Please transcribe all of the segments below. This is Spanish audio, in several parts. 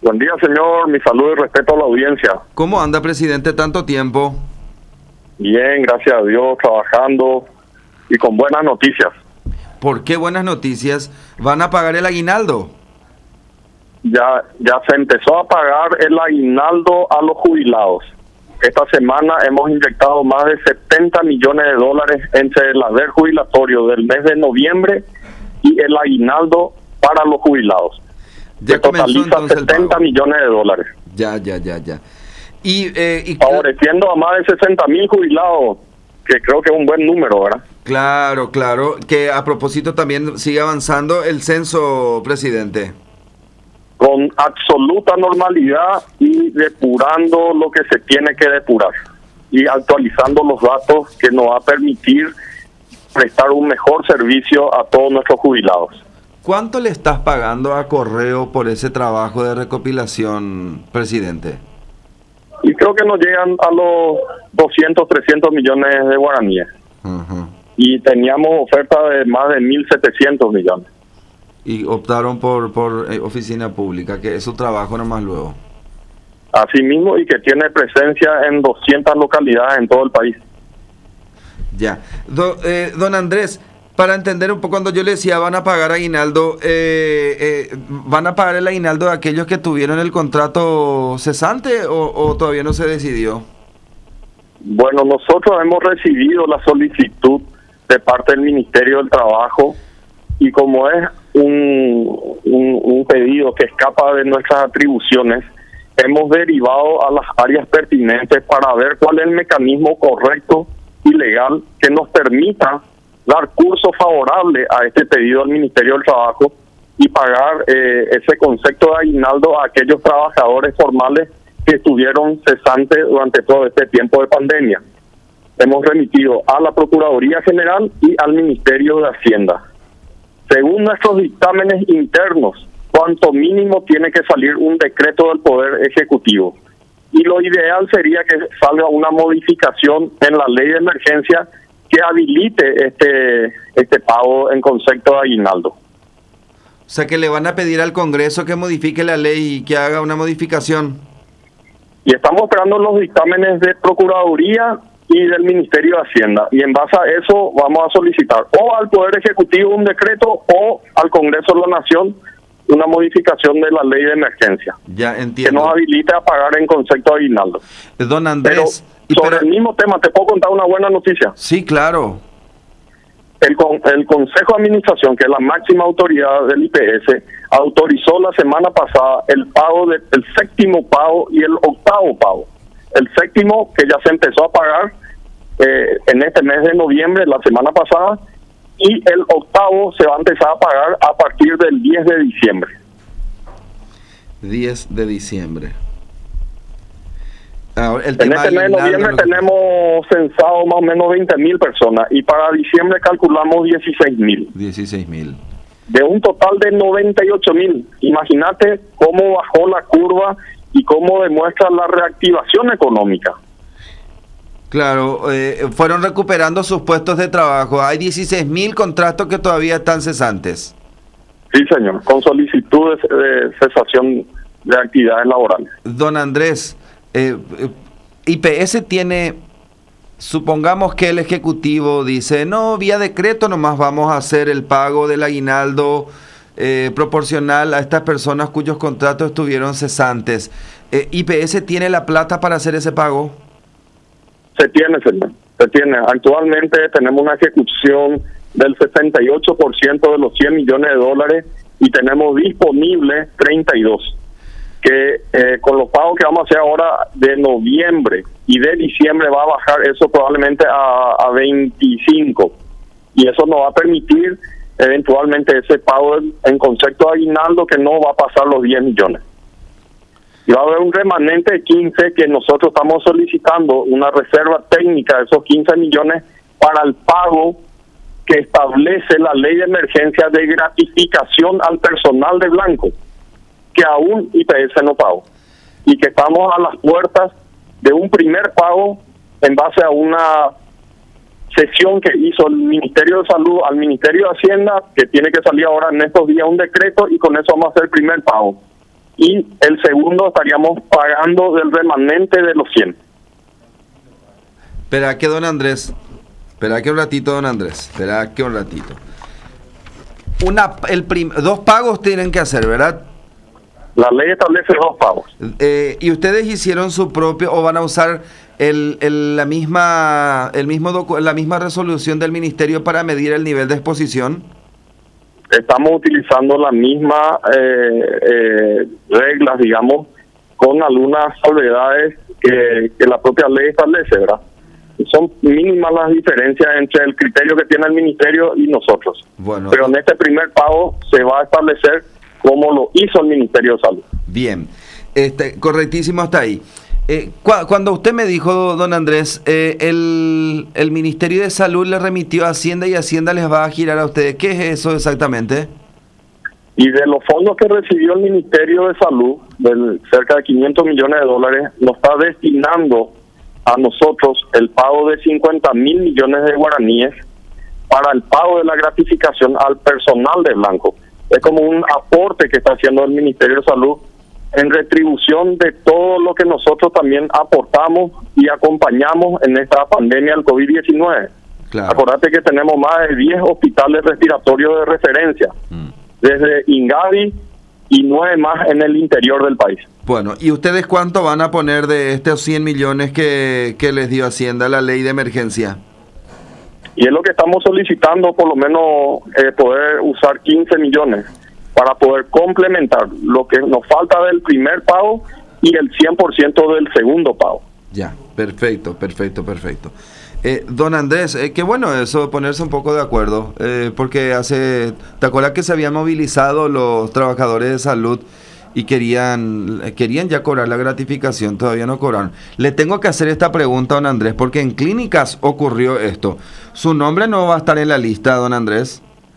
Buen día, señor. Mi saludo y respeto a la audiencia. ¿Cómo anda, presidente, tanto tiempo? Bien, gracias a Dios, trabajando y con buenas noticias. ¿Por qué buenas noticias? ¿Van a pagar el aguinaldo? Ya se empezó a pagar el aguinaldo a los jubilados. Esta semana hemos inyectado más de 70 millones de dólares entre el haber jubilatorio del mes de noviembre y el aguinaldo para los jubilados. Ya Totaliza 70 millones de dólares. Ya. Y favoreciendo a más de 60.000 jubilados, que creo que es un buen número, ¿verdad? Claro. Que a propósito también sigue avanzando el censo, presidente. Con absoluta normalidad y depurando lo que se tiene que depurar. Y actualizando los datos que nos va a permitir prestar un mejor servicio a todos nuestros jubilados. ¿Cuánto le estás pagando a Correo por ese trabajo de recopilación, presidente? Y creo que nos llegan a los 200, 300 millones de guaraníes. Uh-huh. Y teníamos oferta de más de 1.700 millones. Y optaron por oficina pública, que es su trabajo nomás luego. Así mismo, y que tiene presencia en 200 localidades en todo el país. Ya. Don Andrés, para entender un poco, cuando yo le decía van a pagar aguinaldo, ¿van a pagar el aguinaldo de aquellos que tuvieron el contrato cesante o todavía no se decidió? Bueno, nosotros hemos recibido la solicitud de parte del Ministerio del Trabajo y como es un pedido que escapa de nuestras atribuciones, hemos derivado a las áreas pertinentes para ver cuál es el mecanismo correcto y legal que nos permita dar curso favorable a este pedido al Ministerio del Trabajo y pagar ese concepto de aguinaldo a aquellos trabajadores formales que estuvieron cesantes durante todo este tiempo de pandemia. Hemos remitido a la Procuraduría General y al Ministerio de Hacienda. Según nuestros dictámenes internos, cuanto mínimo tiene que salir un decreto del Poder Ejecutivo. Y lo ideal sería que salga una modificación en la ley de emergencia que habilite este pago en concepto de aguinaldo. O sea, que le van a pedir al Congreso que modifique la ley y que haga una modificación. Y estamos esperando los dictámenes de Procuraduría y del Ministerio de Hacienda. Y en base a eso vamos a solicitar o al Poder Ejecutivo un decreto o al Congreso de la Nación una modificación de la ley de emergencia. Ya entiendo. Que nos habilite a pagar en concepto de aguinaldo. Don Andrés... Sobre el mismo tema, ¿te puedo contar una buena noticia? Sí, claro. El Consejo de Administración, que es la máxima autoridad del IPS, autorizó la semana pasada el pago el séptimo pago y el octavo pago. El séptimo, que ya se empezó a pagar en este mes de noviembre, la semana pasada, y el octavo se va a empezar a pagar a partir del 10 de diciembre. 10 de diciembre. Ahora, en este mes de noviembre tenemos censado más o menos 20.000 personas y para diciembre calculamos 16.000. 16.000. De un total de 98.000. Imagínate cómo bajó la curva y cómo demuestra la reactivación económica. Claro, fueron recuperando sus puestos de trabajo. Hay 16.000 contratos que todavía están cesantes. Sí, señor, con solicitudes de cesación de actividades laborales. Don Andrés, IPS tiene, supongamos que el Ejecutivo dice, no, vía decreto nomás vamos a hacer el pago del aguinaldo proporcional a estas personas cuyos contratos estuvieron cesantes. ¿IPS tiene la plata para hacer ese pago? Se tiene, señor, se tiene. Actualmente tenemos una ejecución del 68% de los 100 millones de dólares y tenemos disponible 32. Que con los pagos que vamos a hacer ahora de noviembre y de diciembre va a bajar eso probablemente a 25 y eso nos va a permitir eventualmente ese pago en concepto de aguinaldo que no va a pasar los 10 millones y va a haber un remanente de 15 que nosotros estamos solicitando una reserva técnica de esos 15 millones para el pago que establece la ley de emergencia de gratificación al personal de blanco, que aún IPS no pagó y que estamos a las puertas de un primer pago en base a una sesión que hizo el Ministerio de Salud al Ministerio de Hacienda, que tiene que salir ahora en estos días un decreto y con eso vamos a hacer el primer pago. y el segundo estaríamos pagando del remanente de los 100. Espera que don Andrés, espera que un ratito, don Andrés, espera que un ratito. Dos pagos tienen que hacer, ¿verdad? La ley establece 2 pagos. ¿Y ustedes hicieron su propio o van a usar la misma resolución del ministerio para medir el nivel de exposición? Estamos utilizando la misma reglas, digamos, con algunas salvedades que la propia ley establece, ¿verdad? Son mínimas las diferencias entre el criterio que tiene el ministerio y nosotros. Bueno, pero en este primer pago se va a establecer como lo hizo el Ministerio de Salud. Bien, correctísimo hasta ahí. Cuando usted me dijo, don Andrés, el Ministerio de Salud le remitió a Hacienda y Hacienda les va a girar a ustedes, ¿qué es eso exactamente? Y de los fondos que recibió el Ministerio de Salud, cerca de 500 millones de dólares, nos está destinando a nosotros el pago de 50 mil millones de guaraníes para el pago de la gratificación al personal de Blanco. Es como un aporte que está haciendo el Ministerio de Salud en retribución de todo lo que nosotros también aportamos y acompañamos en esta pandemia del COVID-19. Claro. Acordate que tenemos más de 10 hospitales respiratorios de referencia, desde Ingavi y 9 más en el interior del país. Bueno, ¿y ustedes cuánto van a poner de estos 100 millones que les dio Hacienda la ley de emergencia? Y es lo que estamos solicitando, por lo menos poder usar 15 millones para poder complementar lo que nos falta del primer pago y el 100% del segundo pago. Ya, perfecto. Don Andrés, qué bueno eso, ponerse un poco de acuerdo, porque ¿te acuerdas que se habían movilizado los trabajadores de salud y querían ya cobrar la gratificación? Todavía no cobraron. Le tengo que hacer esta pregunta a don Andrés, porque en clínicas ocurrió esto. ¿Su nombre no va a estar en la lista, don Andrés?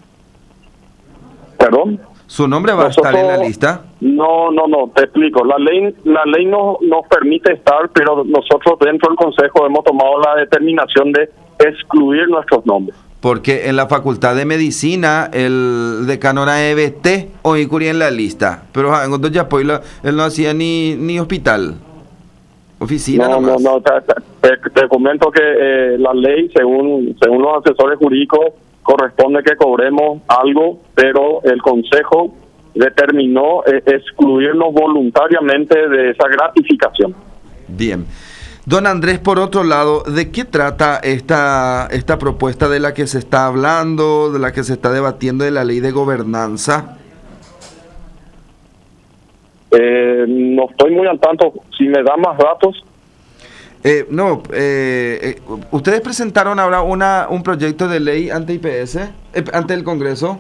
¿Perdón? ¿Su nombre va a estar en la lista? No, te explico. La ley no nos permite estar, pero nosotros dentro del Consejo hemos tomado la determinación de excluir nuestros nombres. Porque en la Facultad de Medicina, el decano era EBT o Icuri en la lista. Pero en otro ya él no hacía ni hospital, oficina nomás. No, te comento que la ley, según los asesores jurídicos, corresponde que cobremos algo, pero el Consejo determinó excluirnos voluntariamente de esa gratificación. Bien. Don Andrés, por otro lado, ¿de qué trata esta propuesta de la que se está hablando, de la que se está debatiendo, de la ley de gobernanza? No estoy muy al tanto. Si me da más datos. ¿Ustedes presentaron ahora un proyecto de ley ante IPS, ante el Congreso?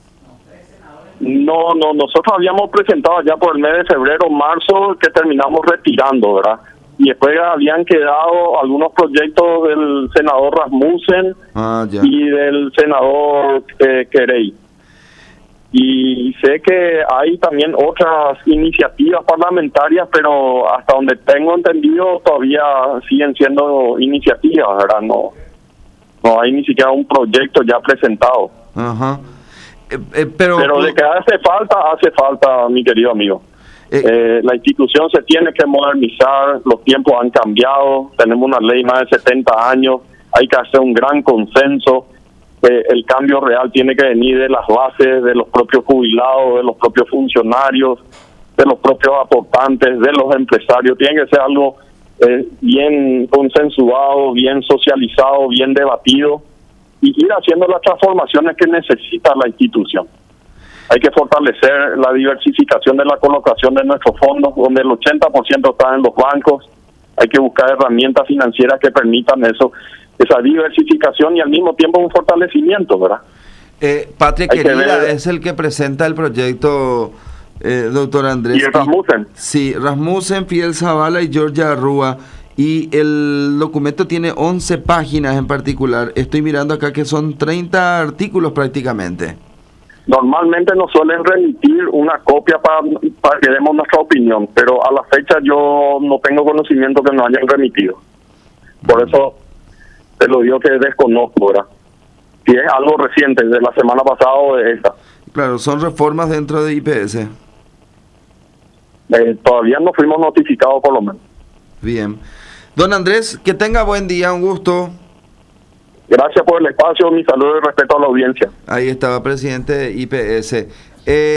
No, nosotros habíamos presentado ya por el mes de febrero, marzo, que terminamos retirando, ¿verdad? Y después habían quedado algunos proyectos del senador Rasmussen y del senador Querey. Y sé que hay también otras iniciativas parlamentarias, pero hasta donde tengo entendido todavía siguen siendo iniciativas, ¿verdad? No hay ni siquiera un proyecto ya presentado. Ajá. Pero de que hace falta, mi querido amigo. La institución se tiene que modernizar, los tiempos han cambiado, tenemos una ley más de 70 años, hay que hacer un gran consenso. El cambio real tiene que venir de las bases, de los propios jubilados, de los propios funcionarios, de los propios aportantes, de los empresarios. Tiene que ser algo bien consensuado, bien socializado, bien debatido y ir haciendo las transformaciones que necesita la institución. Hay que fortalecer la diversificación de la colocación de nuestros fondos, donde el 80% está en los bancos. Hay que buscar herramientas financieras que permitan esa diversificación y al mismo tiempo un fortalecimiento, ¿verdad? Patria Querida es el que presenta el proyecto, doctor Andrés. ¿Y Rasmussen? Sí, Rasmussen, Fidel Zavala y Georgia Arrua. Y el documento tiene 11 páginas en particular. Estoy mirando acá que son 30 artículos prácticamente. Normalmente nos suelen remitir una copia para que demos nuestra opinión, pero a la fecha yo no tengo conocimiento que nos hayan remitido. Por eso te lo digo que desconozco, ¿verdad? Si es algo reciente, de la semana pasada o de esta. Claro, son reformas dentro de IPS. Todavía no fuimos notificados por lo menos. Bien. Don Andrés, que tenga buen día, un gusto. Gracias por el espacio, mi saludo y respeto a la audiencia. Ahí estaba, presidente de IPS.